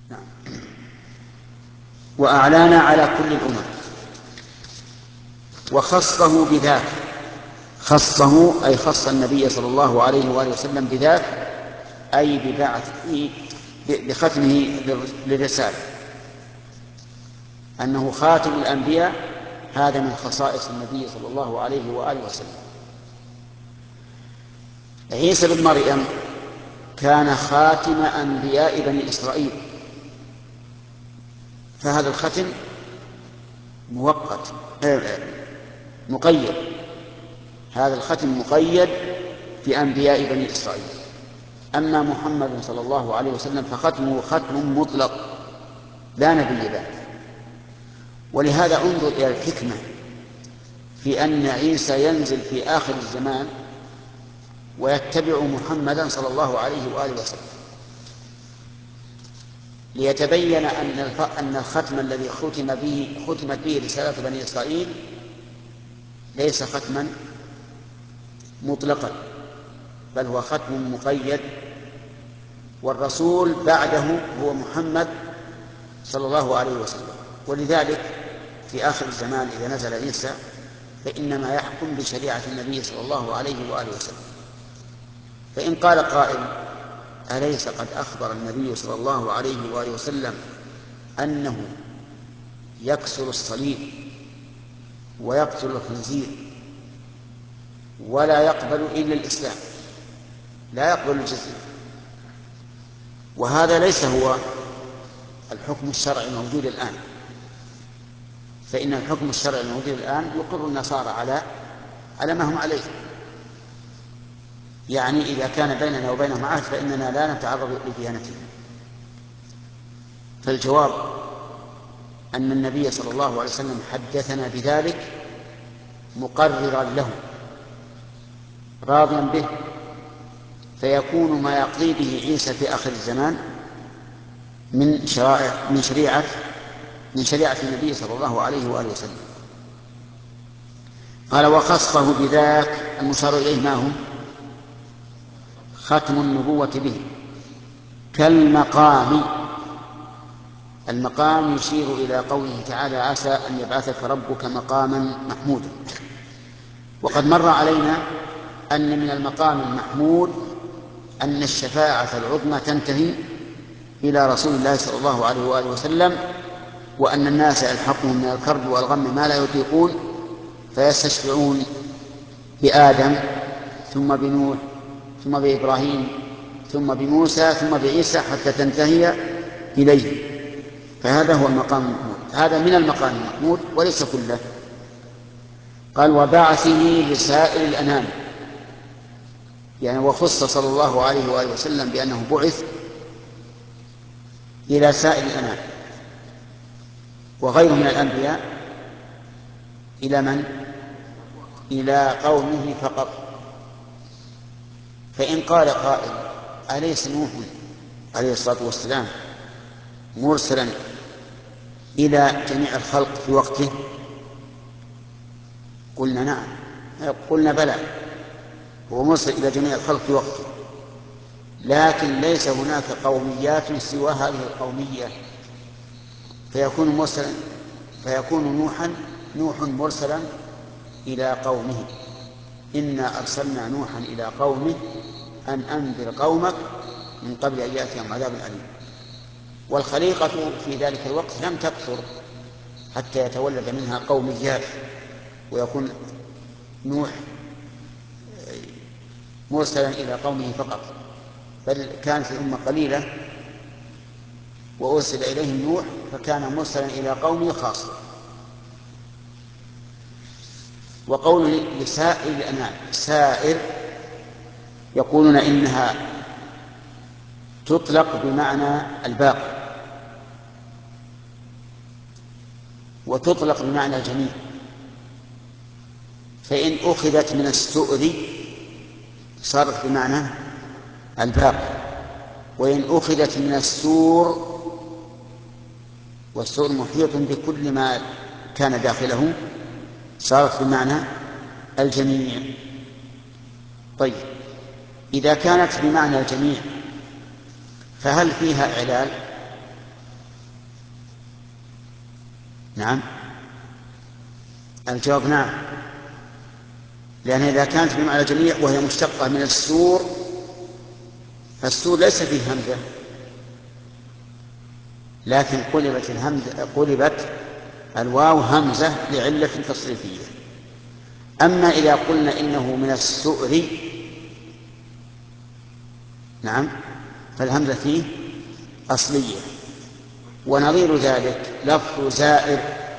نعم. وأعلانا على كل الأمم، وخصه بذاك، خصه أي خص النبي صلى الله عليه وآله وسلم بذاك، أي ببعثه بختمه للرسالة، أنه خاتم الأنبياء، هذا من خصائص النبي صلى الله عليه وآله وسلم. عيسى بن مريم كان خاتم أنبياء بني إسرائيل، فهذا الختم مؤقت مقيد، هذا الختم مقيد في أنبياء بني إسرائيل. أما محمد صلى الله عليه وسلم فختمه ختم مطلق لا نبي بعد. ولهذا انظر إلى الحكمة في أن عيسى ينزل في آخر الزمان ويتبع محمدا صلى الله عليه وآله وسلم، ليتبين أن الختم الذي ختمت به رسالة بني إسرائيل ليس ختما مطلقا، بل هو ختم مقيد، والرسول بعده هو محمد صلى الله عليه وسلم. ولذلك في آخر الزمان إذا نزل عيسى فإنما يحكم بشريعة النبي صلى الله عليه وآله وسلم. فإن قال قائل: أليس قد أخبر النبي صلى الله عليه وآله وسلم أنه يكسر الصليب ويقتل الخنزير ولا يقبل إلا الإسلام، لا يقبل الجزية؟ وهذا ليس هو الحكم الشرعي الموجود الآن، فإن الحكم الشرعي الموجود الآن يقر النصارى على ما هم عليه، يعني إذا كان بيننا وبينهم عهد فإننا لا نتعرض لديانتهم. فالجواب أن النبي صلى الله عليه وسلم حدثنا بذلك مقررا له راضيا به، فيكون ما يقضي به عيسى في آخر الزمان من شريعة النبي صلى الله عليه وآله وسلم. قال: وخصه بذاك، المشار إليه ما هو؟ ختم النبوة به، كالمقام. المقام يشير إلى قوله تعالى: عسى أن يبعثك ربك مقاما محمودا. وقد مر علينا أن من المقام المحمود أن الشفاعة العظمى تنتهي إلى رسول الله صلى الله عليه وآله وسلم، وأن الناس يلحقهم من الكرب والغم ما لا يطيقون، فيستشفعون بآدم ثم بنوح ثم بإبراهيم ثم بموسى ثم بعيسى حتى تنتهي إليه. فهذا هو المقام المحمود، هذا من المقام المحمود وليس كله. قال: وبعثه لسائر الأنام، يعني وخص صلى الله عليه وآله وسلم بأنه بعث إلى سائر الأنام، وغيره من الأنبياء إلى من؟ إلى قومه فقط. فإن قال قائل: أليس نوح عليه الصلاة والسلام مرسلا إلى جميع الخلق في وقته؟ قلنا نعم، قلنا بلى، هو مرسل إلى جميع الخلق في وقته، لكن ليس هناك قوميات سوى هذه القومية، فيكون نوح مرسلا إلى قومه: إنا أرسلنا نوحا إلى قومه أن أنذر قومك من قبل أن يأتيهم عذاب أليم. والخليقة في ذلك الوقت لم تكثر حتى يتولد منها قوميات ويكون نوح مرسلا إلى قومه فقط، بل كانت الأمة قليلة وأرسل إليهم نوح فكان مرسلا إلى قومه خاصة. وقول لسائر الأنام، سائر يقولون إنها تطلق بمعنى الباقي وتطلق بمعنى الجميع، فإن أخذت من السؤر صارت بمعنى الباقي، وإن أخذت من السور، والسور محيط بكل ما كان داخله، صارت بمعنى الجميع. طيب، إذا كانت بمعنى الجميع فهل فيها إعلال؟ نعم، الجواب نعم، لأن إذا كانت بمعنى جميع وهي مشتقة من السور، فالسور ليس فيه همزة، لكن قلبت الواو همزة لعلة تصريفية. أما إذا قلنا إنه من السؤر، نعم، فالهمزة فيه أصلية. ونظير ذلك لفظ زائر،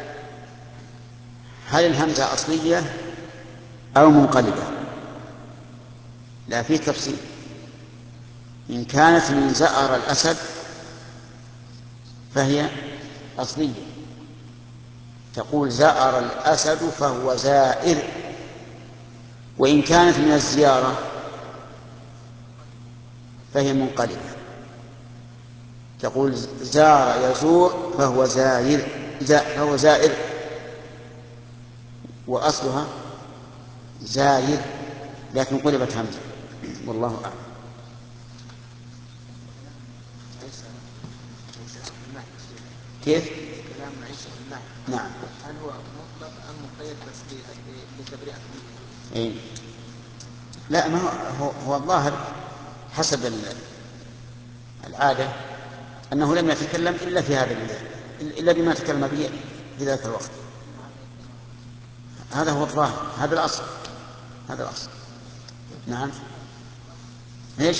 هل الهمزة أصلية أو منقلبة؟ لا، فيه تفصيل. إن كانت من زأر الأسد فهي أصلية، تقول زأر الأسد فهو زائر. وإن كانت من الزيارة فهي منقلبة، تقول زار يزور فهو زائر، وأصلها زاير، لكن قلبت همزة، والله أعلم. كيف؟ كلام عيسى بالله. نعم. هل هو مطلق أم مقيد بس لتبرئة منه؟ إيه؟ لا، ما هو الظاهر حسب العادة أنه لم يتكلم إلا في هذا إلا بما تكلم به في ذاك الوقت. هذا هو الظاهر، هذا الأصل. نعم. ايش؟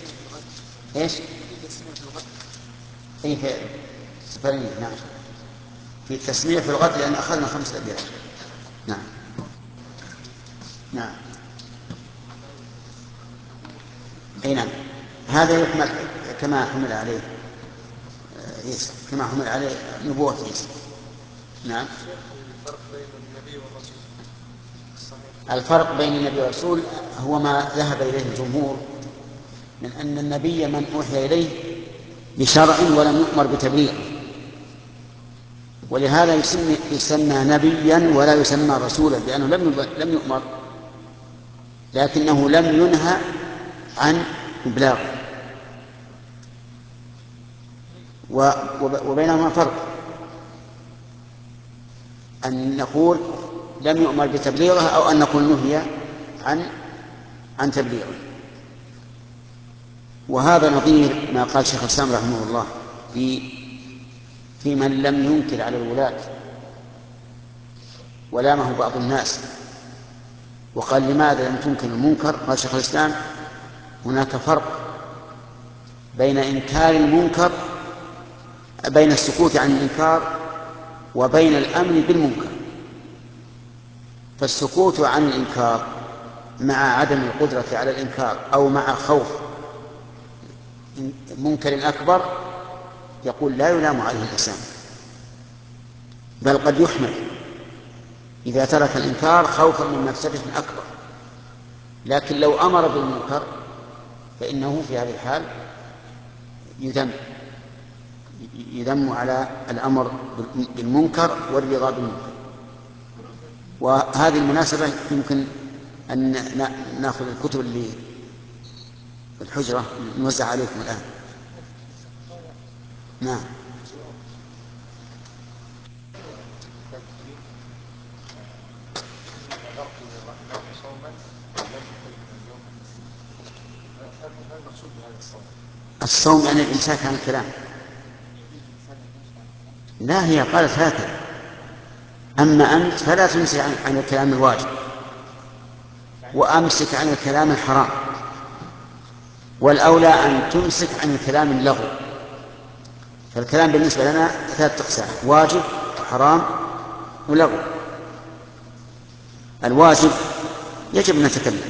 اي في سفرين. نعم، في التسمية في الغد، لأن أخذنا 5 أبيات. نعم. اي نعم، هذا يحمل كما حمل عليه عيسى، كما حمل عليه نبوة عيسى. نعم. الفرق بين النبي والرسول هو ما ذهب إليه الجمهور من أن النبي من أوحي إليه بشرع ولم يؤمر بتبليغه، ولهذا يسمى نبيا ولا يسمى رسولا، لأنه لم يؤمر، لكنه لم ينهى عن إبلاغه. وبينهما فرق، أن نقول لم يؤمر بتبليغه أو أن نقول نهي عن تبليغه. وهذا نظير ما قال شيخ الإسلام رحمه الله في من لم ينكر على الولاة ولامه بعض الناس وقال لماذا لم تنكر المنكر؟ قال شيخ الإسلام هناك فرق بين إنكار المنكر، بين السكوت عن الإنكار وبين الأمر بالمنكر. فالسكوت عن الإنكار مع عدم القدرة على الإنكار أو مع خوف منكر أكبر يقول لا يلام عليه الإنسان، بل قد يحمل إذا ترك الإنكار خوفا من مفسدة أكبر. لكن لو أمر بالمنكر فإنه في هذه الحال يذم على الأمر بالمنكر والرضا بالمنكر. وهذه المناسبة يمكن أن نأخذ الكتب اللي في الحجرة نوزع عليكم الآن. نعم. الصوم يعني الإمساك عن الكلام. لا، هي قالت هكذا، أما أنت فلا تمسك عن الكلام الواجب، وأمسك عن الكلام الحرام، والأولى أن تمسك عن الكلام اللغو. فالكلام بالنسبة لنا 3 أقسام: واجب وحرام ولغو. الواجب يجب أن نتكلم.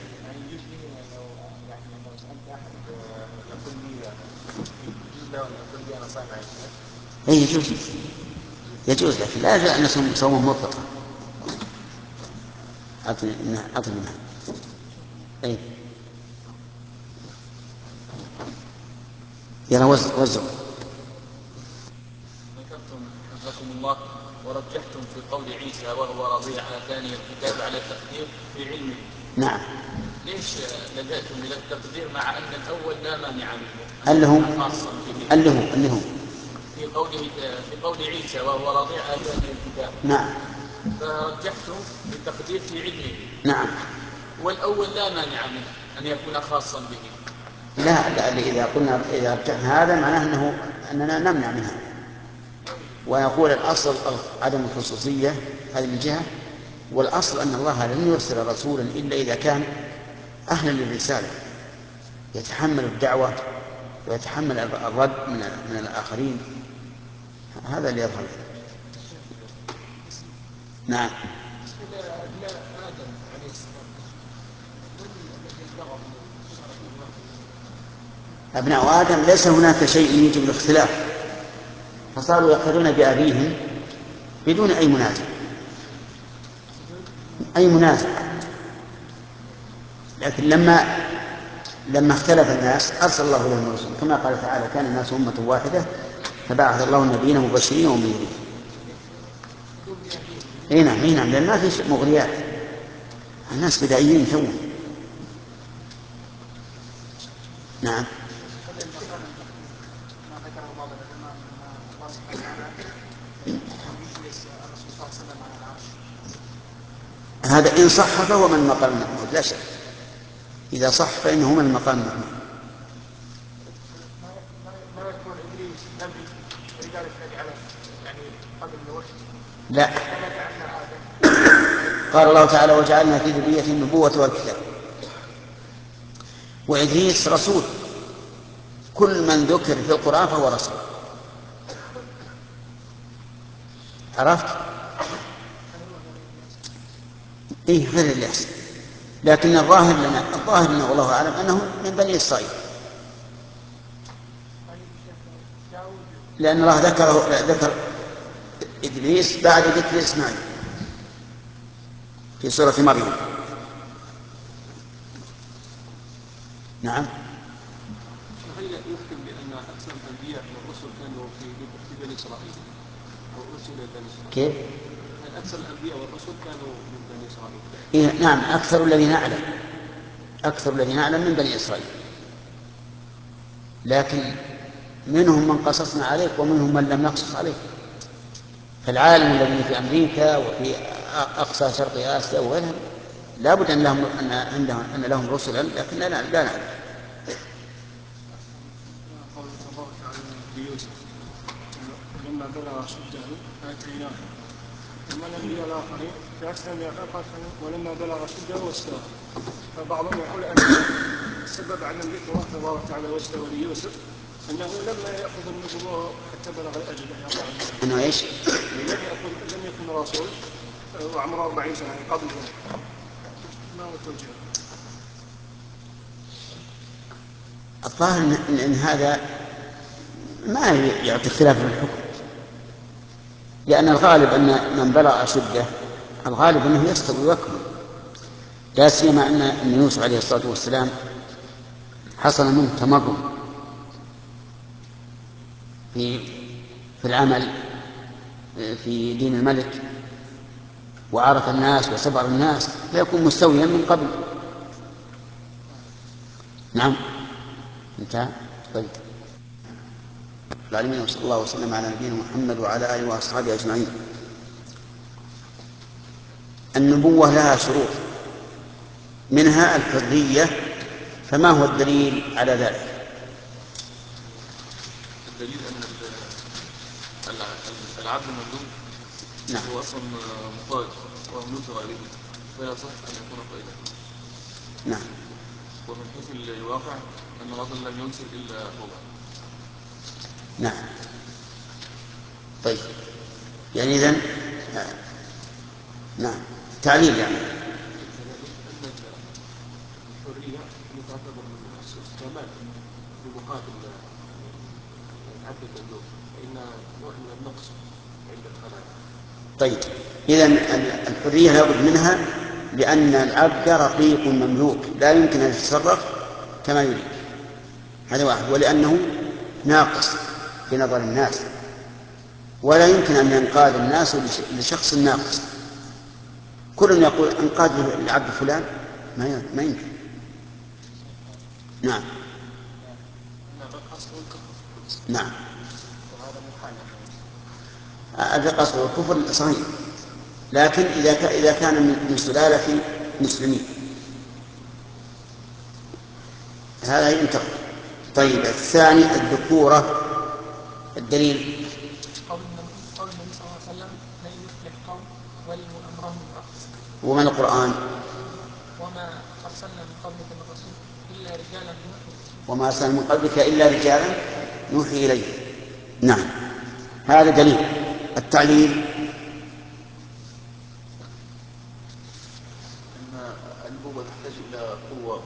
أي يجوز، لكن لا يجوز أن نصوم صوما مطلقا. أعطني منها. أي يلا وزع. ذكرتم حفظكم الله ورجحتم في قول عيسى وهو رضي على ثاني الكتاب على التقدير في علمه. نعم. ليش لجأتم إلى التقدير مع أن الأول لا مانع منه؟ اللي هو في قول عيسى وهو رضيع آتاني الكتاب. نعم. فرجحته بالتقدير في علمه. نعم. والأول لا مانع منه أن يكون خاصا به. لا إذا رجحنا هذا معناه أننا نمنع منها، ونقول الأصل عدم الخصوصية هذه من جهة، والأصل أن الله لن يرسل رسولا إلا إذا كان أهلا للرسالة يتحمل الدعوة ويتحمل الرد من الآخرين. هذا اللي يظهر. نعم. أبناء آدم ليس هناك شيء يوجب الاختلاف، فصاروا يقتدون بأبيهم بدون أي منازع. لكن لما اختلف الناس أرسل الله لهم الرسل، كما قال تعالى: كان الناس أمة واحدة فبعث الله النبيين مبشرين ومنذرين. نعم، لأن ما في مغريات، الناس بدائيين توهم. نعم. هذا إن صح فهو من المقام المحمود لا شك، إذا صح فإنه من المقام المحمود. لا، قال الله تعالى: وجعلنا في ذريته النبوة والكتاب. وإدريس رسول، كل من ذكر في القرآن فهو رسول. عرفت؟ غير الياس، لكن الظاهر لنا والله أعلم أنه من بني إسرائيل، لأن الله ذكر إدريس بعد ذكر إسماعيل في سورة مريم. نعم. هل يحكم بأن أكثر الأنبياء والرسل كانوا في بني إسرائيل أو أرسلوا إلى بني إسرائيل؟ كيف؟ هل أكثر الأنبياء والرسل كانوا من بني إسرائيل؟ نعم، أكثر الذين نعلم من بني إسرائيل، لكن منهم من قصصنا عليك ومنهم من لم نقصص عليك. فالعالم الذين في أمريكا وفي أقصى شرق آسيا وغيرهم لا بد أن لهم رسلا، لكن لا نعلم. لما بلغ أشده آتيناه، ثم الأنبياء الآخرين في أكثر من قال ولما بلغ أشده واستوى. فبعضهم يقول أن السبب عدم ذكر رحمة الله تعالى واستوى ليوسف أنه لما يأخذ النبوة حتى بلغ الأجل. أنه إيش؟ لم يكن رسول وعمره 40 سنة قبل. ما هو التوجيه؟ الظاهر إن هذا ما يعطي اختلاف في الحكم، لأن الغالب أن من بلغ أشده الغالب أنه يستوي ويكمل، لا سيما أن يوسف عليه الصلاة والسلام حصل منه تمرد في العمل في دين الملك، وعرف الناس وصبر الناس، فيكون مستويا من قبل. نعم. انتهى. طيب. العالمين، وصلى الله وسلم على نبينا محمد وعلى آله وأصحابه أجمعين. النبوة لها شروط، منها الحرية، فما هو الدليل على ذلك؟ الدليل أن العبد المملوك هو أصلا مقاد ومملوك غيره، فلا صح أن يكون قيدا. نعم. ومن حيث الواقع أن الرجل لم ينسل إلا هو. نعم. طيب، يعني إذن نعم تعليل يعني. الحرية تعتبر من استعمال بمقابل العبد المملوك، فإن نوع من النقص عند الخلائق. طيب، إذن الحرية لابد منها، لأن العبد رقيق مملوك لا يمكن أن يتصرف كما يريد، هذا واحد، ولأنه ناقص في نظر الناس، ولا يمكن أن ينقاد الناس لشخص ناقص. كل يقول انقاد لعبد فلان، ما يمكن. نعم. نعم. وهذا أصل الكفر صحيح، لكن إذا كان من سلالة مسلمين هذا ينتقل. طيب الثاني الذكورة، الدليل قول النبي صلى الله عليه وسلم لن يفلح قوم ولوا أمرهم رأس. ومن القرآن وما أرسلنا من قبلك من رسول إلا رجالا نوحي. وما أرسلنا من قبلك إلا رجالا نوحي إليه. نعم هذا دليل. التعليل أن النبوة تحتاج إلى قوة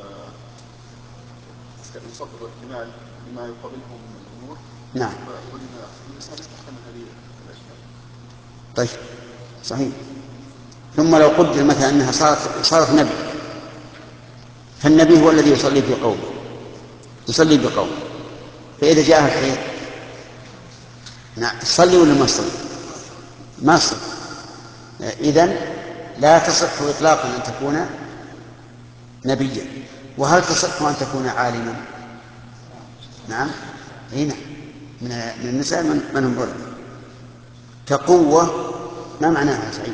وصبر واحتمال لما يقابلهم من الأمور. نعم والإنسان يحتمل هذه الأشياء. طيب صحيح. ثم لو قدر مثلا أنها صارت نبي، فالنبي هو الذي يصلي في قومه، يصلي بقومه، فإذا جاء الخير نعم تصلي ولا ما تصلي؟ ما تصلي. إذن لا تصح إطلاقا أن تكون نبيا. وهل تصح أن تكون عالما؟ نعم هنا من النساء من هم ظلم كقوة. ما معناها سعيد؟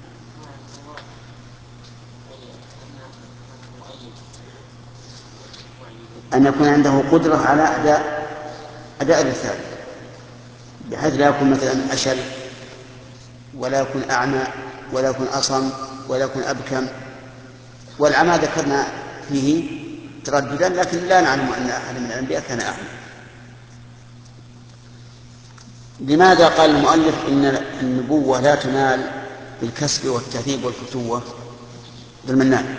أن يكون عنده قدرة على أداء الرسالة، بحيث لا يكون مثلا أشل ولا يكون أعمى ولا يكون أصم ولا يكون أبكم. والعمى ذكرنا فيه ترددا، لكن لا نعلم أن أحد من الأنبياء كان أعمى. لماذا قال المؤلف إن النبوة لا تنال بالكسب والتهذيب والفتوة؟ بالمنان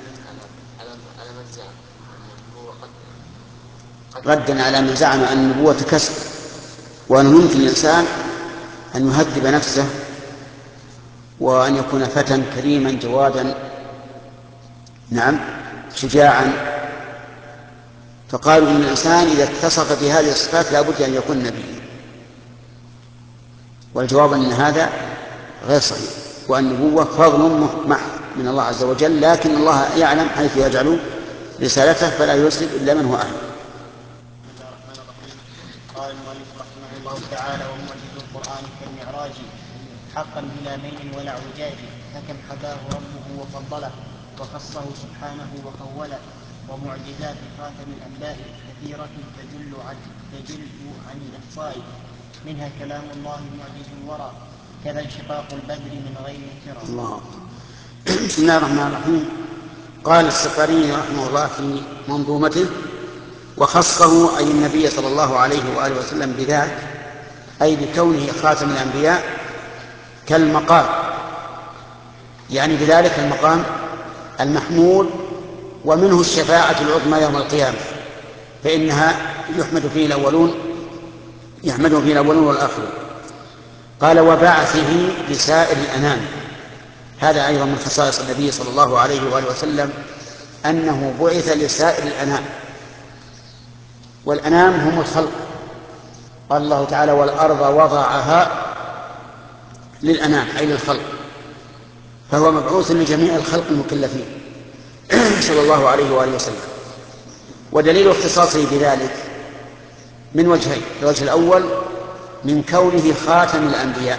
ردا على من زعم أن النبوة كسب، وأنه يمكن الإنسان أن يهذب نفسه وأن يكون فتى كريما جوادا نعم شجاعا. فقالوا إن الإنسان إذا اتصف بهذه الصفات لا بد أن يكون نبيا، والجواب أن هذا غير صحيح، والنبوة فضل محض من الله عز وجل، لكن الله يعلم حيث يجعل رسالته فلا يرسل إلا من هو أهل. قال المؤلف رحمه الله تعالى: ومعجز القرآن كالمعراج حقا بلا ميل ولا اعوجاج، فكم حباه ربه وفضله وخصه سبحانه وخوله. ومعجزات خاتم الأنبياء كثيرة تجل عن الإحصاء، منها كلام الله معجز الورى، كذا انشقاق البدر من غير انفراج. الله. بسم الله الرحمن الرحيم. قال السفاري رحمه الله في منظومته: وخصه أي النبي صلى الله عليه وآله وسلم بذاك، أي بكونه خاتم الأنبياء، كالمقام، يعني بذلك المقام المحمود، ومنه الشفاعة العظمى يوم القيامة، فإنها يحمد فيه الأولون والآخرون. قال: وبعثه لسائر الأنام، هذا أيضا من خصائص النبي صلى الله عليه وآله وسلم أنه بعث لسائر الأنام، والأنام هم الخلق. قال الله تعالى: والأرض وضعها للأنام، أي للخلق، فهو مبعوث لجميع الخلق المكلفين صلى الله عليه وآله وسلم. ودليل اختصاصه بذلك من وجهين: الوجه الأول من كونه خاتم الأنبياء،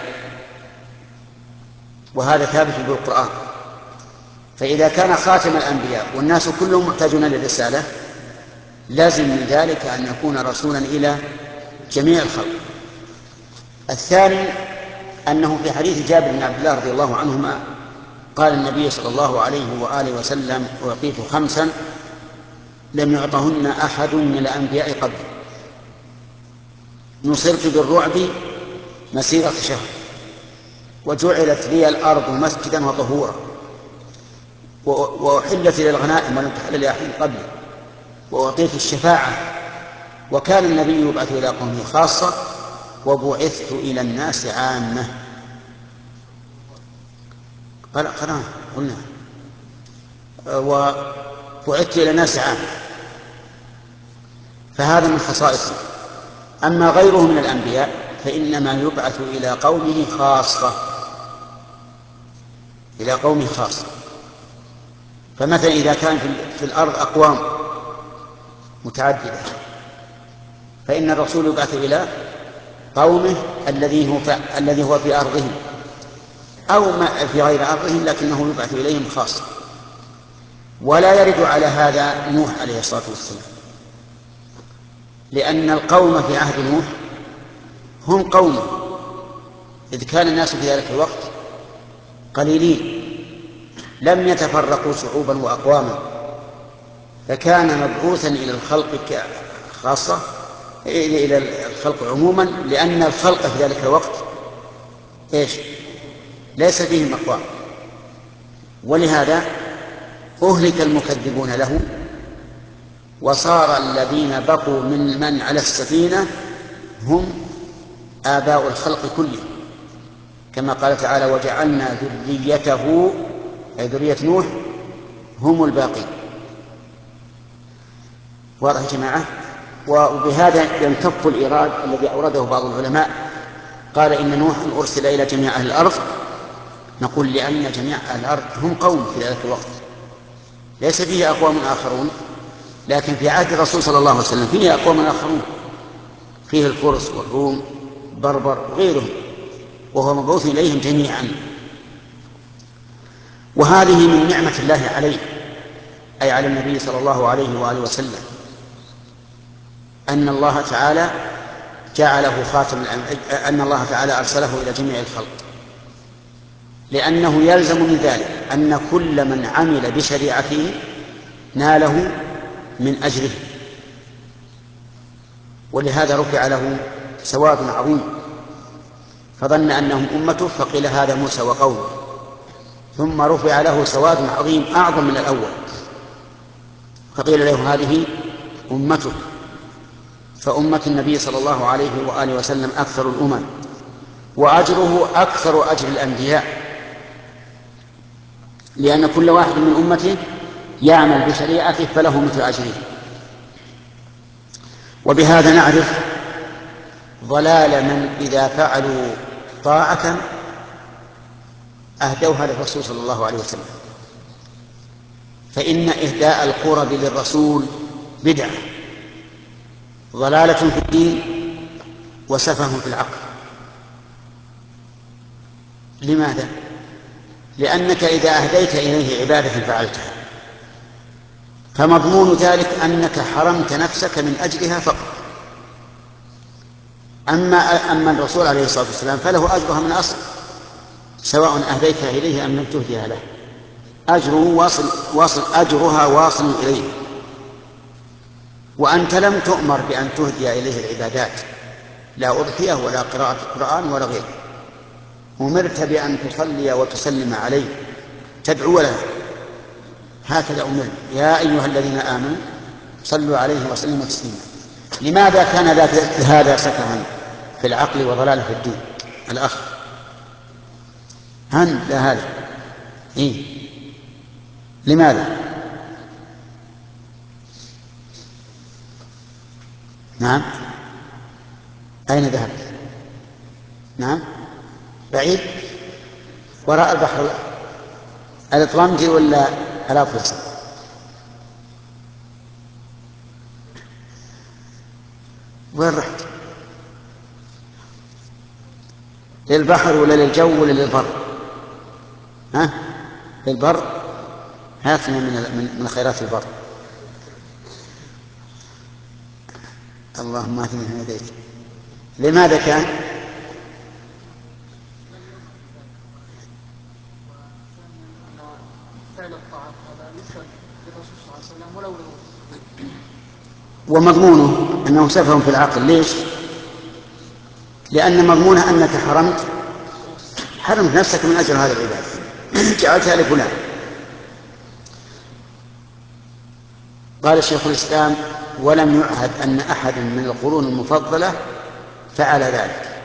وهذا ثابت بالقرآن، فإذا كان خاتم الأنبياء والناس كلهم محتاجون للرسالة لازم من ذلك أن يكون رسولا إلى جميع الخلق. الثاني أنه في حديث جابر بن عبد الله رضي الله عنهما قال النبي صلى الله عليه وآله وسلم: أعطيت 5 لم يعطهن أحد من الأنبياء قبل، نصرت بالرعب مسيرة شهر، وجعلت لي الأرض مسجدا وطهورا، وأحلت لي الغنائم ولم تحل لأحد قبلي، وأعطيت الشفاعة، وكان النبي يبعث إلى قومه خاصة، وبعثت إلى الناس عامة. قلنا وبعثت إلى الناس عامة، فهذا من خصائصه. أما غيره من الأنبياء فإنما يبعث إلى قومه خاصة، فمثلا إذا كان في الأرض أقوام متعددة فإن الرسول يبعث إلى قومه الذي هو في أرضهم أو في غير أرضهم لكنه يبعث إليهم خاصة. ولا يرد على هذا نوح عليه الصلاة والسلام، لأن القوم في عهد نوح هم قومه، إذ كان الناس في ذلك الوقت قليلين لم يتفرقوا شعوبا وأقواما، فكان مبعوثا إلى الخلق خاصة، إلى الخلق عموما، لأن الخلق في ذلك الوقت ليس فيهم أقوام. ولهذا أهلك المكذبون له، وصار الذين بقوا من على السفينة هم آباء الخلق كلهم، كما قال تعالى: وجعلنا ذريته أي ذرية نوح هم الباقين. واضح يا جماعة؟ وبهذا ينكف الإيراد الذي أورده بعض العلماء قال إن نوح أرسل إلى جميع أهل الأرض. نقول لأن جميع أهل الأرض هم قوم في ذلك الوقت، ليس فيه أقوام آخرون، لكن في عهد الرسول صلى الله عليه وسلم فيه أقوام آخرون، فيه الفرس والروم بربر وغيرهم، وهو مبعوث إليهم جميعا. وهذه من نعمة الله عليه أي على النبي صلى الله عليه وآله وسلم، أن الله تعالى جعله خاتم أن الله تعالى أرسله إلى جميع الخلق، لأنه يلزم من ذلك أن كل من عمل بشريعته ناله من أجره، ولهذا رفع له سواد عظيم، فظن أنهم أمته فقيل هذا موسى وقومه، ثم رفع له سواد عظيم أعظم من الأول فقيل له هذه أمته. فأمة النبي صلى الله عليه وآله وسلم أكثر الأمم، وأجره أكثر أجر الأنبياء، لأن كل واحد من أمته يعمل بشريعته فله مثل أجره. وبهذا نعرف ضلال من إذا فعلوا طاعة أهدوها للرسول صلى الله عليه وسلم، فإن إهداء القرب للرسول بدعة، ضلالة في الدين، وسفه في العقل. لماذا؟ لأنك إذا أهديت إليه عبادة فعلتها فمضمون ذلك أنك حرمت نفسك من أجلها فقط. أما الرسول عليه الصلاة والسلام فله أجرها من أصل، سواء أهديتها إليه أم لم تهديها له، أجرها واصل إليه. وأنت لم تؤمر بأن تهدي إليه العبادات، لا أضحية ولا قراءة القرآن ولا غيره، أمرت بأن تصلي وتسلم عليه، تدعو له، هكذا أمرت: يا أيها الذين آمنوا صلوا عليه وسلموا تسليما. لماذا كان هذا سفها في العقل وضلال في الدين؟ الأخ لا هذا لماذا؟ نعم، أين ذهبت؟ نعم، بعيد وراء البحر الأطلنطي ولا الأطلسي؟ وين رحت؟ للبحر ولا للجو ولا للبر؟ للبر. هاتنا من خيرات البر. اللهم اهدنا من هديت. لماذا كان؟ ومضمونه أنه سفه في العقل. ليش؟ لأن مضمونه أنك حرمت نفسك من أجر هذا العبادة، جعلتها لفلان. قال شيخ الإسلام: ولم يعهد أن أحد من القرون المفضلة فعل ذلك.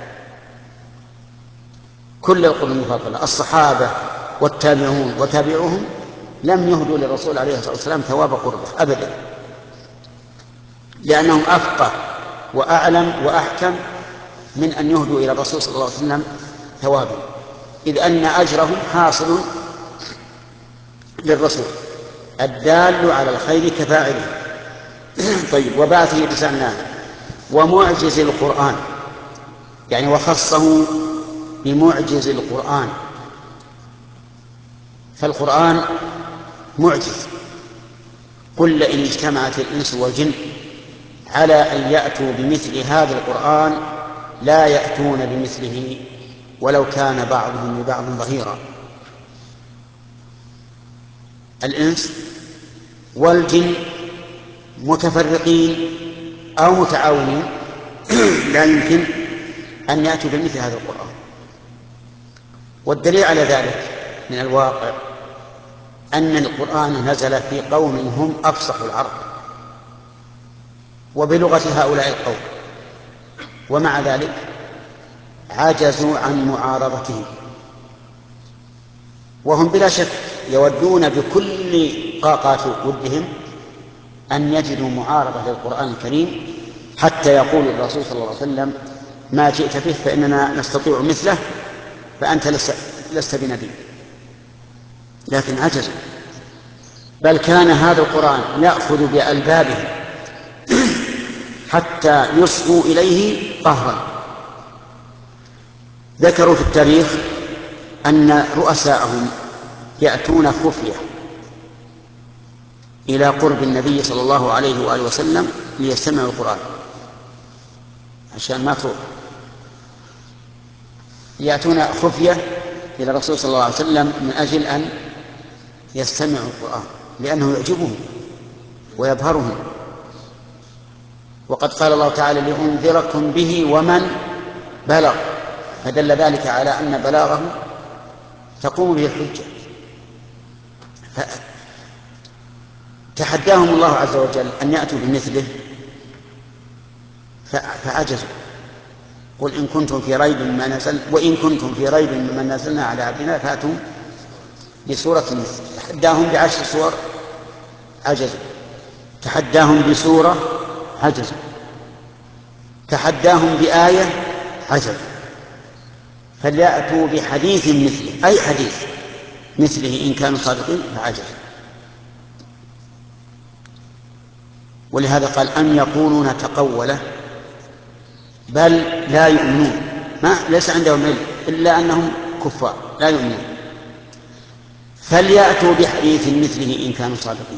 كل القرون المفضلة الصحابة والتابعون وتابعوهم لم يهدوا للرسول عليه الصلاة والسلام ثواب قربه أبدا، لأنهم أفقه وأعلم وأحكم من أن يهدوا إلى الرسول صلى الله عليه وسلم ثوابا، إذ أن أجرهم حاصل للرسول الدال على الخير كفاعله. طيب، وبعثه بسنة ومعجز القرآن. يعني وخصه بمعجز القرآن، فالقرآن معجز. قل لئن اجتمعت الإنس والجن على أن يأتوا بمثل هذا القرآن لا يأتون بمثله ولو كان بعضهم لبعض ظهيرا. الإنس والجن متفرقين أو متعاونين لا يمكن أن يأتوا بمثل هذا القرآن. والدليل على ذلك من الواقع أن القرآن نزل في قوم هم أفصح العرب وبلغة هؤلاء القوم، ومع ذلك عجزوا عن معارضته، وهم بلا شك يودون بكل طاقات ودهم أن يجدوا معارضة للقرآن الكريم، حتى يقول الرسول صلى الله عليه وسلم ما جئت به فإننا نستطيع مثله فأنت لست بنبي، لكن عجزوا. بل كان هذا القرآن يأخذ بألبابهم حتى يصغوا إليه قهرا. ذكروا في التاريخ أن رؤساءهم يأتون خفية إلى قرب النبي صلى الله عليه وآله وسلم ليستمعوا القرآن عشان ما تروح، يأتون خفية إلى الرسول صلى الله عليه وسلم من أجل أن يستمعوا القرآن لأنه يعجبهم ويبهرهم. وقد قال الله تعالى لأنذركم به ومن بلغ، فدل ذلك على أن بلاغه تقوم به الحجة. تحداهم الله عز وجل أن يأتوا بمثله فعجزوا. قل إن كنتم في ريب مما نزل وإن كنتم في ريب مما نزلنا على عبدنا فأتوا بسورة مثل. تحداهم ب10 سور عجزوا، تحداهم بسورة عجزوا، تحداهم بآية عجزوا. فليأتوا بحديث مثله، أي حديث مثله إن كانوا صادقين فعجزوا. ولهذا قال أم يقولون تقوله بل لا يؤمنون، ليس عندهم علم إلا أنهم كفار لا يؤمنون. فليأتوا بحديث مثله إن كانوا صادقين.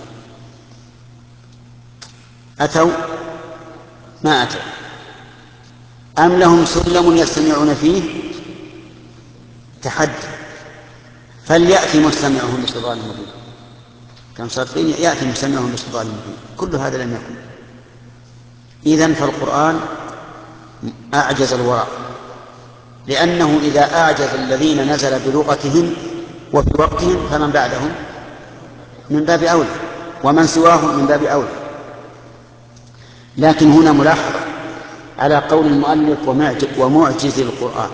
أتوا ما أتوا. أم لهم سلم يستمعون فيه تحدي فليأتي مستمعهم بسلطان مبين. كانوا صادقين يأتي مستمعهم بسلطان مبين. كل هذا لم يكن. إذن فالقرآن أعجز الورى، لأنه إذا أعجز الذين نزل بلغتهم وفي وقتهم فمن بعدهم من باب أولى، ومن سواهم من باب أولى. لكن هنا ملاحظة على قول المؤلف ومعجز القرآن،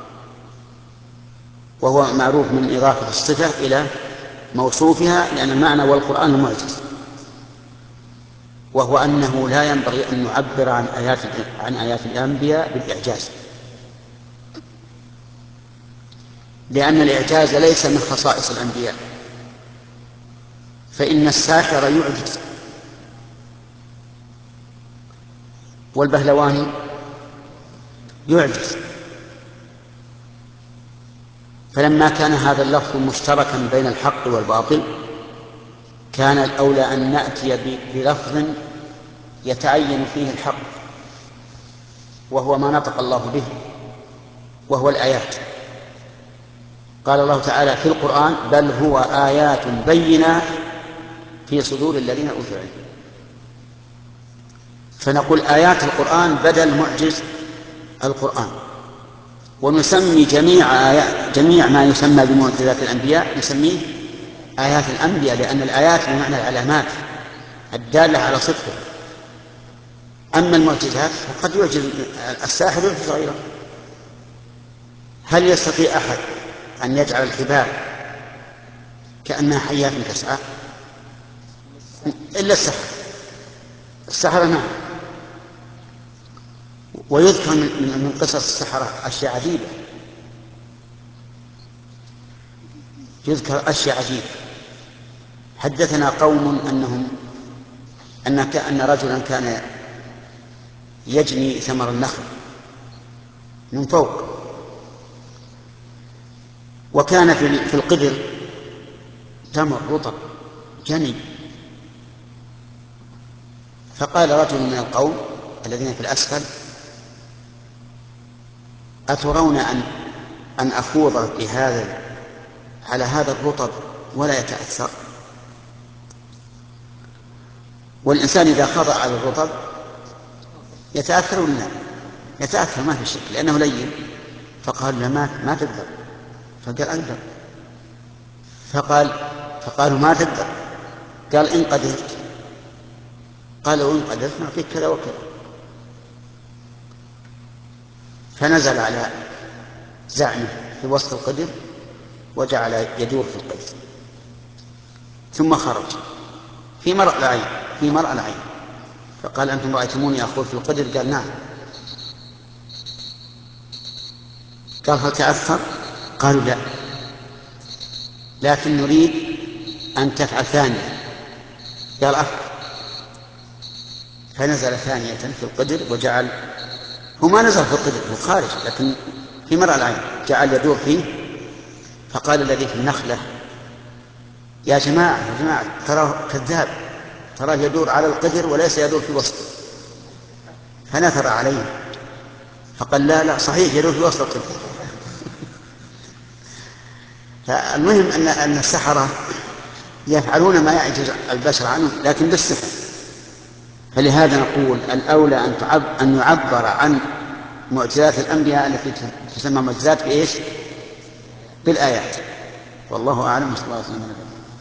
وهو معروف من إضافة الصفة إلى موصوفها، لأن المعنى والقرآن معجز، وهو أنه لا ينبغي أن نعبر عن آيات الأنبياء بالإعجاز، لأن الإعجاز ليس من خصائص الأنبياء، فإن الساحر يعجز والبهلواني يعجز. فلما كان هذا اللفظ مشتركا بين الحق والباطل كان الأولى أن نأتي بلفظ يتعين فيه الحق، وهو ما نطق الله به، وهو الآيات. قال الله تعالى في القرآن بل هو آيات بينات في صدور الذين أوتوا العلم. فنقول آيات القرآن بدل معجز القرآن، ونسمي جميع ما يسمى بمعجزات الأنبياء نسميه آيات الأنبياء، لأن الآيات بمعنى العلامات الدالة على صدقه. أما المعجزات فقد يعجز الساحر يعجز غيره. هل يستطيع أحد أن يجعل الحبال كأنها حيات تسعى إلا السحرة نعم. ويذكر من قصص السحرة أشياء عجيبة، يذكر أشياء عجيبة. حدثنا قوم أن رجلا كان يجني ثمر النخل من فوق. وكان في القدر تمر رطب جني، فقال رجل من القوم الذين في الأسفل: أترون أن أخوض على هذا الرطب ولا يتأثر؟ والإنسان إذا خضع على الرطب يتأثر ولا لا؟ يتأثر، ما في شك، لأنه لين. فقال له: ما تقدر. فقال: أقدر. فقالوا: ما تقدر. قال: إن قدرت. قالوا: إن قدرت نعطيك كذا وكذا. فنزل على زعمه في وسط القدر وجعل يدور في القدر، ثم خرج في مرأى العين. فقال: أنتم رأيتموني أخوض في القدر؟ قال: نعم. قال: هل تأثر؟ قالوا: لا، لكن نريد أن تفعل ثانية. قال: أفعل. فنزل ثانية في القدر وجعل، هو ما نزل في القدر، هو خارج، لكن في مرأى العين جعل يدور فيه. فقال الذي في النخلة: يا جماعة تراه كذاب، تراه يدور على القدر وليس يدور في وسطه. فنثر عليه فقال: لا صحيح يدور في وسط القدر. فالمهم أن السحرة يفعلون ما يعجز البشر عنه لكن بالسحر. فلهذا نقول الأولى أن يعبر عن معجزات الأنبياء التي تسمى معجزات بإيش؟ بالآيات. والله أعلم. صلى الله عليه وسلم.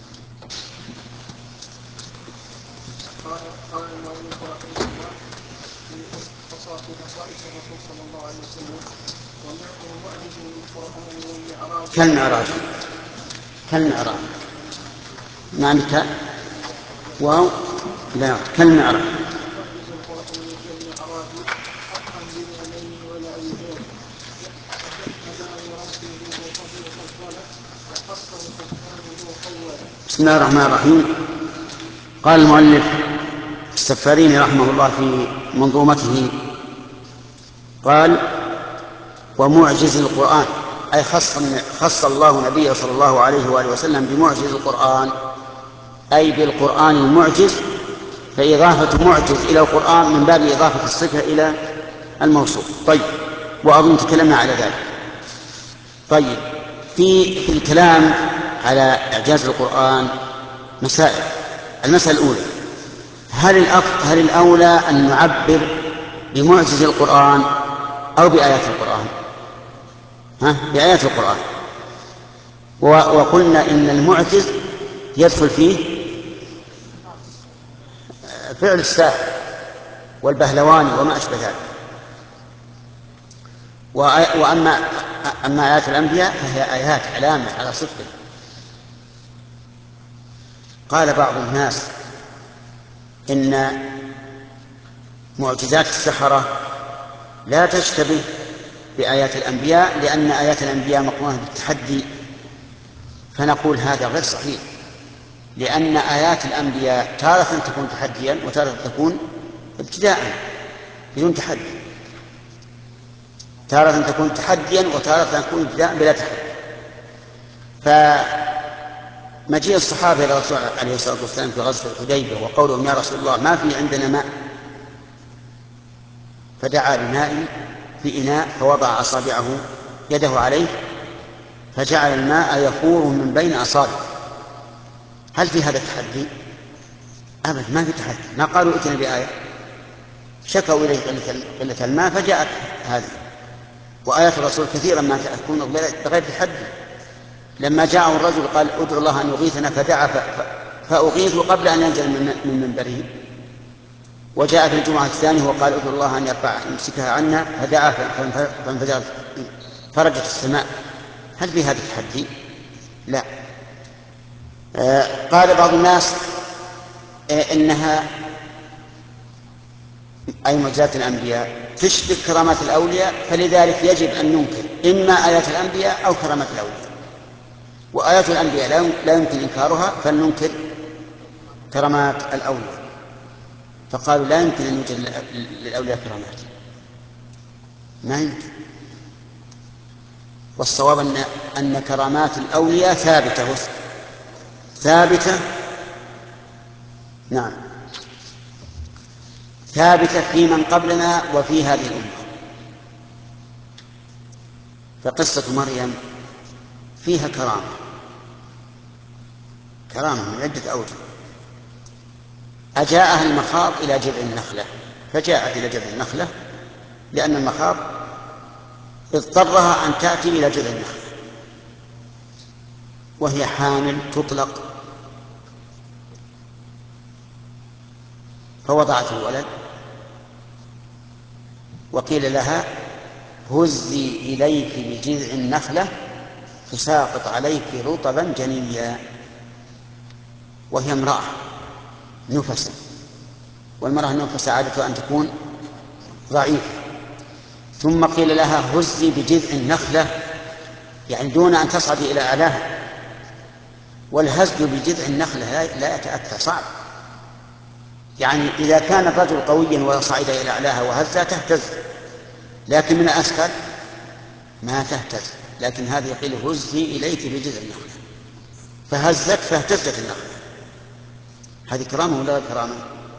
قال المؤلف رحمه الله في خصائص الرسول صلى الله عليه وسلم: ومعجز القرآن والمعراج كالمعراج. ما عندك واو؟ لا، كالمعراج. معجز القرآن والمعراج حقا باليمين والعيدين، هداه ربه وفضله وخصه سبحانه وقوله. بسم الله الرحمن الرحيم. قال المؤلف السفاريني رحمه الله في منظومته، قال: ومعجز القرآن، أي خص الله نبيه صلى الله عليه وآله وسلم بمعجز القرآن، أي بالقرآن المعجز. فإضافة معجز إلى القرآن من باب إضافة الصفة إلى الموصوف. طيب، وأظن تكلمنا على ذلك. طيب، في الكلام على إعجاز القرآن مسائل. المسألة الأولى: هل الأولى أن نعبر بمعجز القرآن أو بآيات القرآن؟ بآيات القرآن. وقلنا إن المعجز يدخل فيه فعل الساحر والبهلواني وما أشبه ذلك. وأما آيات الأنبياء فهي آيات علامة على صدقه. قال بعض الناس إن معجزات السحرة لا تشتبه بآيات الأنبياء، لأن آيات الأنبياء مقرونة بالتحدي. فنقول هذا غير صحيح، لأن آيات الأنبياء تارة تكون تحديا وتارة تكون ابتداء بدون تحدي، تارة تكون تحديا وتارة تكون ابتداء بلا تحدي. فمجيء الصحابة إلى الرسول عليه الصلاة والسلام في غزوة الحديبية وقولهم: يا رسول الله ما في عندنا ماء، فدعا بماء في إناء فوضع أصابعه يده عليه فجعل الماء يفور من بين أصابعه. هل في هذا التحدي؟ أبدا، ما في تحدي. ما قالوا ائتنا بآية، شكوا إليه قلة الماء فجاءت هذه. وآيات الرسول كثيرا ما تكون بغير تحدي. لما جاءه الرجل قال: ادعو الله أن يغيثنا، فدعا فأغيث قبل أن ينزل من منبره. وجاء في الجمعة الثانية وقال: ادعو الله أن يمسكها عنا، فدعا فانفجرت فرجت السماء. هل في هذا التحدي؟ لا. قال بعض الناس إنها أي معجزات الأنبياء تشبه كرامات الأولياء، فلذلك يجب أن ننكر إما آيات الأنبياء أو كرامات الأولياء. وآيات الأنبياء لا يمكن إنكارها، فلننكر كرامات الأولياء. فقالوا لا يمكن أن يوجد للأولياء كرامات، ما يمكن. والصواب أن كرامات الأولياء ثابتة نعم ثابتة في من قبلنا وفي هذه الأمة. فقصة مريم فيها كرامة من عدة أوجه. أجاءها المخاض إلى جذع النخلة، فجاءت إلى جذع النخلة لأن المخاض اضطرها أن تأتي إلى جذع النخلة وهي حامل تطلق، فوضعت الولد وقيل لها هزي إليك بجذع النخلة تساقط عليك رطبا جنيا، وهي امرأة نفسة، والمرأة النفسة عادة أن تكون ضعيفة. ثم قيل لها هزي بجذع النخلة، يعني دون أن تصعدي إلى أعلاها، والهز بجذع النخلة لا يتأتى، صعب. يعني إذا كان الرجل قويا وصعد إلى أعلاها وهزها تهتز، لكن من أسفل ما تهتز. لكن هذه قيل هزي إليك بجذع النخلة، فهزت فاهتزت النخلة. هذه كرامة ولا كرامة؟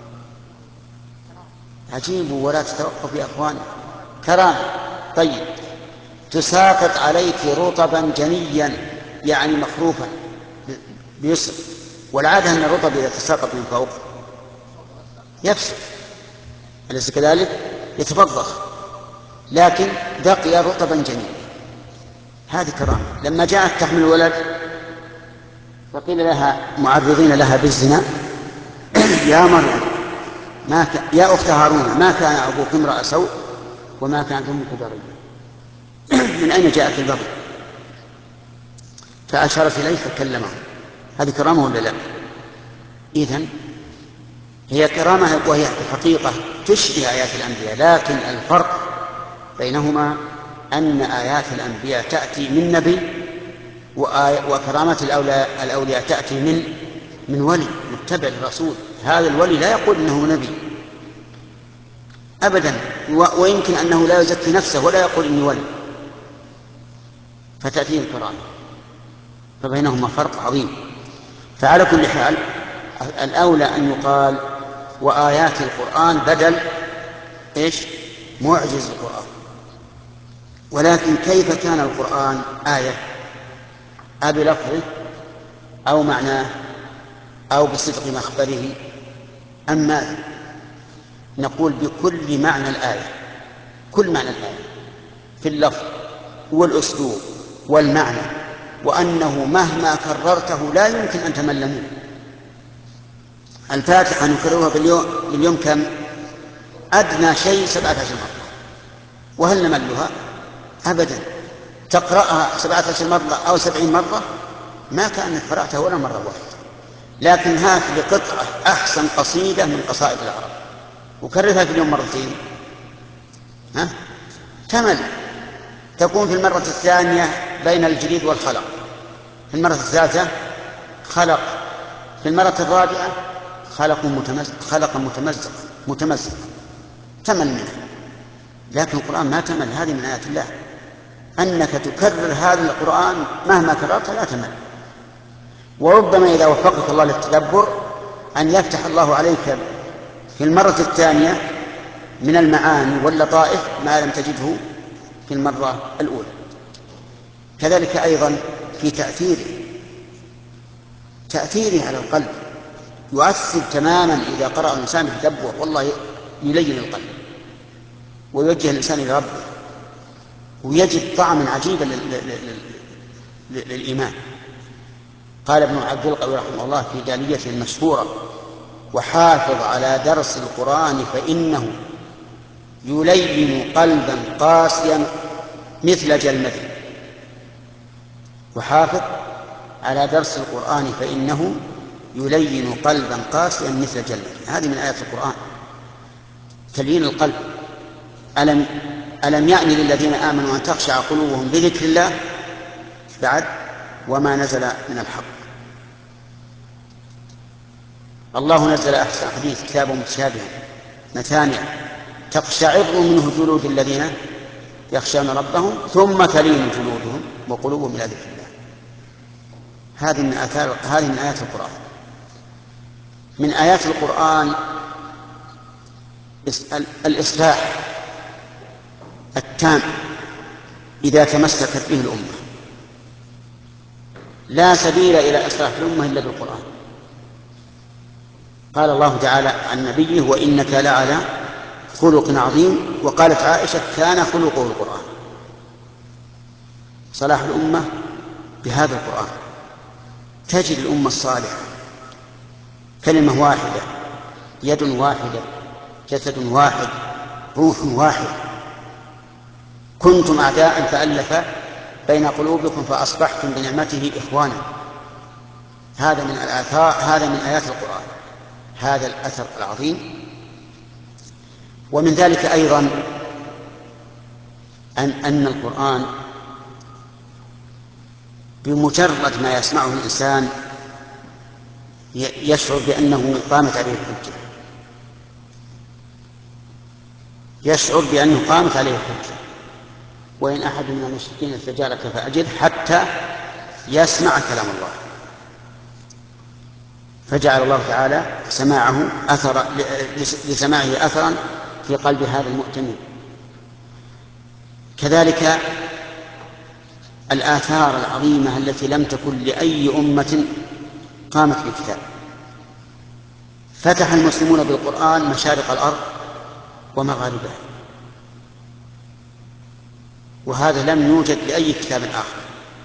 عجيب، ولا تتوقف يا أخوان، كرامة. طيب، تساقط عليك رطبا جنيا، يعني مخروفا بيسر، والعادة أن الرطب إذا تساقط من فوق يفسد، أليس كذلك؟ يتفضخ، لكن بقي رطبا جنيا. هذه كرامة. لما جاءت تحمل ولد فقيل لها معرضين لها بالزنا يا مريم يا أخت هارون ما كان أبوك امرأ سوء وما كانت أمك بغيا، من أين جاءت البغي؟ فأشارت إليه فكلمه. هذه كرامة ولا لا؟ إذن هي كرامة، وهي حقيقة تشبه آيات الأنبياء، لكن الفرق بينهما أن آيات الأنبياء تأتي من نبي، وكرامة الأولياء تأتي من ولي متبع للرسول. هذا الولي لا يقول إنه نبي أبدا، ويمكن أنه لا يزكي نفسه ولا يقول إني ولي، فتأتيه الكرامة. فبينهما فرق عظيم. فعلى كل حال الأولى أن يقال وآيات القرآن بدل معجز القرآن. ولكن كيف كان القرآن آية؟ بلفظه أو معناه أو بصدق مخبره أم ماذا؟ نقول بكل معنى الآية، كل معنى الآية في اللفظ والأسلوب والمعنى، وأنه مهما كررته لا يمكن أن تمل منه. الفاتحة نكررها باليوم كم؟ أدنى شيء 17 مرة، وهل نملها؟ أبدا. تقرأها 17 مرة أو 70 مرة ما كأنك قرأتها ولا مرة واحدة. لكن هات بقطعة أحسن قصيدة من قصائد العرب وكررها في اليوم مرتين، تمل. تكون في المرة الثانية بين الجليد والخلق، في المرة الثالثة خلق، في المرة الرابعة خلق متمزق تمل منه. لكن القرآن ما تمل، هذه من آيات الله، أنك تكرر هذا القرآن مهما كررت لا تمل. وربما إذا وفقك الله للتدبر أن يفتح الله عليك في المرة الثانية من المعاني واللطائف ما لم تجده في المرة الأولى. كذلك أيضا في تأثيره على القلب، يؤثر تماما إذا قرأ الإنسان بتدبر، والله يلين القلب ويوجه الإنسان إلى ربه ويجد طعما عجيبا للإيمان. قال ابن عبد القوي رحمه الله في داليته المشهورة: وحافظ على درس القرآن فإنه يلين قلبا قاسيا مثل جلمده. وحافظ على درس القرآن فإنه يلين قلبا قاسيا مثل جلمده. هذه من آيات القرآن، تليين القلب. ألم يأن للذين آمنوا أن تخشع قلوبهم بذكر الله بعد وما نزل من الحق. الله نزل أحسن حديث كتاب متشابه مثانية تقشعر منه جلود الذين يخشون ربهم ثم تلين جلودهم وقلوبهم إلى ذكر الله. هذه من آيات القرآن. من آيات القرآن الإصلاح التام إذا تمسكت به الأمة. لا سبيل إلى إصلاح الأمة إلا بالقرآن. قال الله تعالى عن نبيه: وإنك لعلى خلق عظيم. وقالت عائشة: كان خلقه القرآن. صلاح الأمة بهذا القرآن. تجد الأمة الصالحة كلمة واحدة، يد واحدة، جسد واحد، روح واحد. كنتم أعداء فألف بين قلوبكم فأصبحتم بنعمته إخوانا. هذا من الآثار، هذا من آيات القرآن، هذا الأثر العظيم. ومن ذلك أيضا أن القرآن بمجرد ما يسمعه الإنسان يشعر بأنه قامت عليه الحجة، يشعر بأنه قامت عليه الحجة. وإن أحد من المشركين استجارك فأجره حتى يسمع كلام الله. فجعل الله تعالى سماعه لسماعه أثرا في قلب هذا المؤتمن. كذلك الآثار العظيمة التي لم تكن لأي أمة قامت بكتاب. فتح المسلمون بالقرآن مشارق الأرض ومغاربها، وهذا لم يوجد لأي كتاب آخر.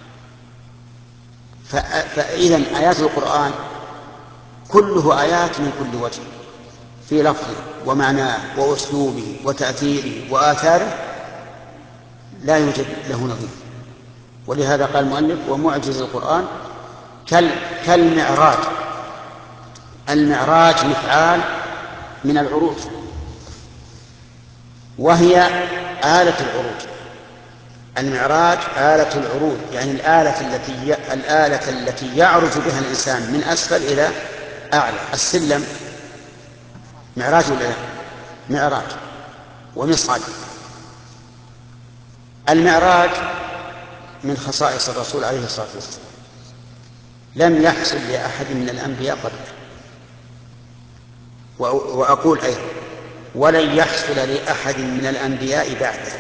فإذن آيات القرآن كله آيات من كل وجه، في لفظه ومعناه وأسلوبه وتأثيره وآثاره لا يوجد له نظير. ولهذا قال المؤلف: ومعجز القرآن كالمعراج. المعراج مفعال من العروج، وهي آلة العروج. المعراج آلة العروج، يعني الآلة التي يعرج بها الإنسان من أسفل إلى أعلى. السلم معراج ولا لا؟ معراج ومصعد. المعراج من خصائص الرسول عليه الصلاة والسلام، لم يحصل لأحد من الأنبياء قبله، وأقول أيضا ولن يحصل لأحد من الأنبياء بعده.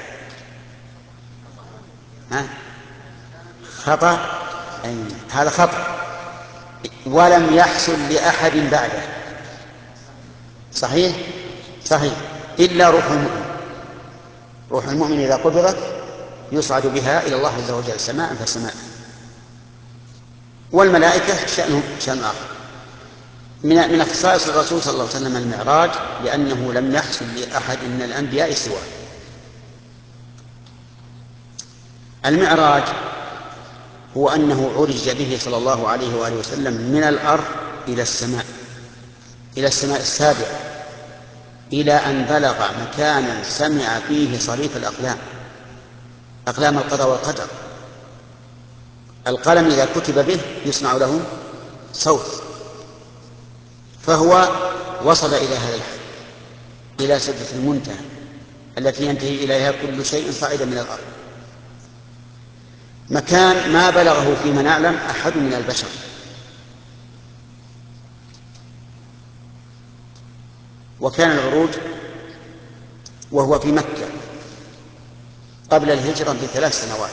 خطأ، هذا خطأ. ولم يحصل لأحد بعده. صحيح إلا روح المؤمن. روح المؤمن إذا قبضت يصعد بها إلى الله عز وجل سماء فسماء. والملائكة شأن آخر. من خصائص الرسول صلى الله عليه وسلم المعراج، لأنه لم يحصل لأحد من الأنبياء سواه. المعراج هو أنه عرج به صلى الله عليه وآله وسلم من الأرض إلى السماء السابعة، إلى أن بلغ مكانا سمع فيه صريف الأقلام، أقلام القضاء والقدر. القلم إذا كتب به يسمع له صوت، فهو وصل إلى هذا الحد، إلى سدرة المنتهى التي ينتهي إليها كل شيء صعد من الأرض، مكان ما بلغه فيما نعلم أحد من البشر. وكان العروج وهو في مكة قبل الهجرة ب3 سنوات.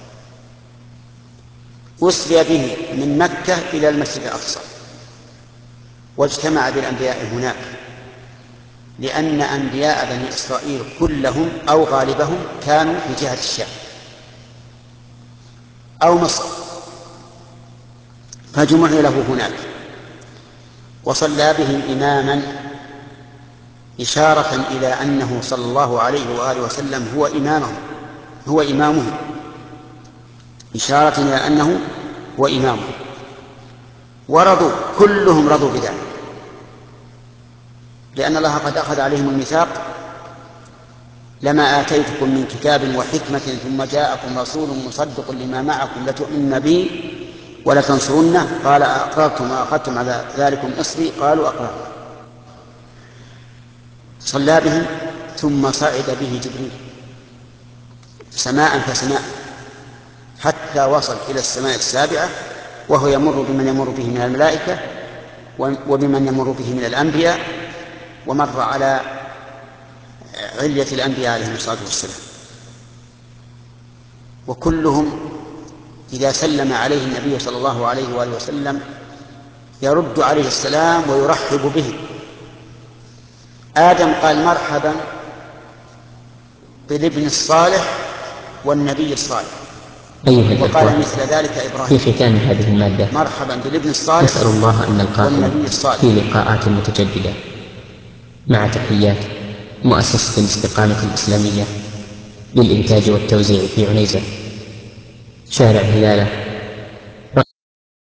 أسري به من مكة إلى المسجد الأقصى، واجتمع بالأنبياء هناك، لأن أنبياء بني إسرائيل كلهم أو غالبهم كانوا في جهة الشام أو مصر، فجمع له هناك وصلى بهم إماما، إشارة إلى أنه صلى الله عليه وآله وسلم هو إمامهم، إشارة إلى أنه هو إمامهم. ورضوا، كلهم رضوا بذلك، لأن الله قد أخذ عليهم الميثاق: لما آتيتكم من كتاب وحكمة ثم جاءكم رسول مصدق لما معكم لتؤمنن به ولتنصرنه قال أقررتم وأخذتم على ذلكم إصري قالوا أقررنا. صلى بهم ثم صعد به جبريل سماء فسماء حتى وصل إلى السماء السابعة، وهو يمر بمن يمر به من الملائكة وبمن يمر به من الأنبياء، ومر على علية الأنبياء عليهم الصلاة والسلام، وكلهم إذا سلم عليه النبي صلى الله عليه وآله وسلم يرد عليه السلام ويرحب به. آدم قال مرحبا بالابن الصالح والنبي الصالح، وقال مثل ذلك إبراهيم في ختام هذه المادة مرحبا بالابن الصالح نسأل الله أن والنبي نلقاكم الصالح. في لقاءات متجددة مع تحيات مؤسسة الاستقامة الإسلامية للإنتاج والتوزيع في عنيزة، شارع هلالة،